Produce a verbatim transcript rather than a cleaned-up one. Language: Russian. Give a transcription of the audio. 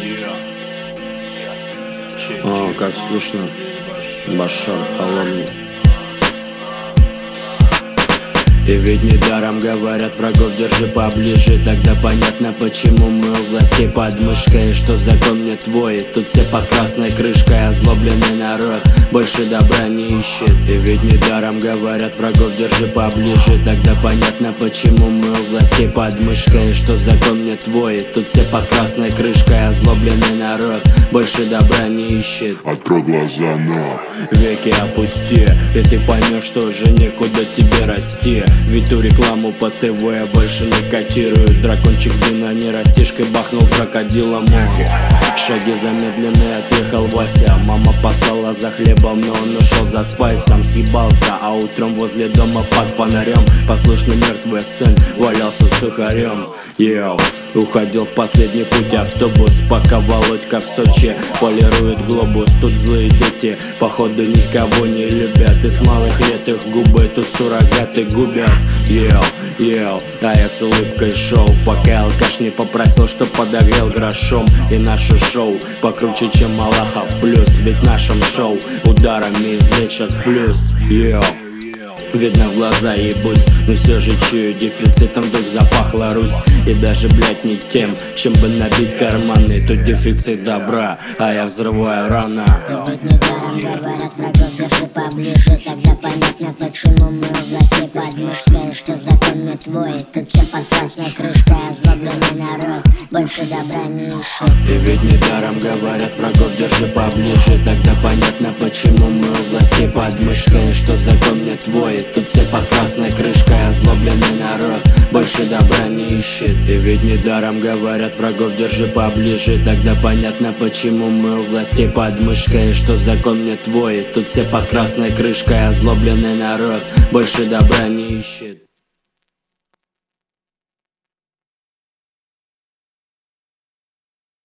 О, как слышно, Башар паломник. И ведь недаром говорят, врагов держи поближе. Тогда понятно, почему мы у властей под мышкой. И что закон не твой, тут все под красной крышкой. Озлобленный народ больше добра не ищет. И ведь недаром говорят, врагов держи поближе. Тогда понятно, почему мы у властей под мышкой. И что закон не твой, тут все под красной крышкой. Озлобленный народ больше добра не ищет. Открой глаза, но веки опусти, и ты поймешь, что уже некуда тебе расти. Ведь ту рекламу по ТВ больше не котируют. Дракончик Дина не растишкой бахнул крокодила муху. Шаги замедленные, отъехал Вася. Мама послала за хлебом, но он ушел за спайсом. Съебался, а утром возле дома под фонарем послушный мертвый сын валялся сухарем. Йоу, уходил в последний путь автобус, пока Володька в Сочи полирует глобус. Тут злые дети, походу, никого не любят. И с малых лет их губы тут суррогаты губят. Йоу, йоу, а я с улыбкой шел, пока алкаш не попросил, что подогрел грошом. И наше шоу покруче, чем Малахов плюс. Ведь в нашем шоу ударами излечат флюс. Йоу, видно в глаза ебусь, но все же чую дефицитом вдруг запахла Русь. И даже, блять, не тем, чем бы набить карманы. Тут дефицит добра, а я взрываю рано. Ведь недаром говорят, врагов держи поближе. Тогда понятно, почему мы у властей под мышкой. Что закон не твой, тут все под красной крышкой. Озлобленный народ больше добра не ищет. И ведь недаром говорят, врагов держи поближе. Тогда понятно, почему мы у властей под мышкой. Что закон не твой, тут все под красной крышкой. Озлобленный народ больше добра не ищет. И ведь недаром говорят, врагов держи поближе. Тогда понятно, почему мы у властей под мышкой. Что закон не твой, тут все под красной крышкой. Озлобленный народ больше добра не ищет.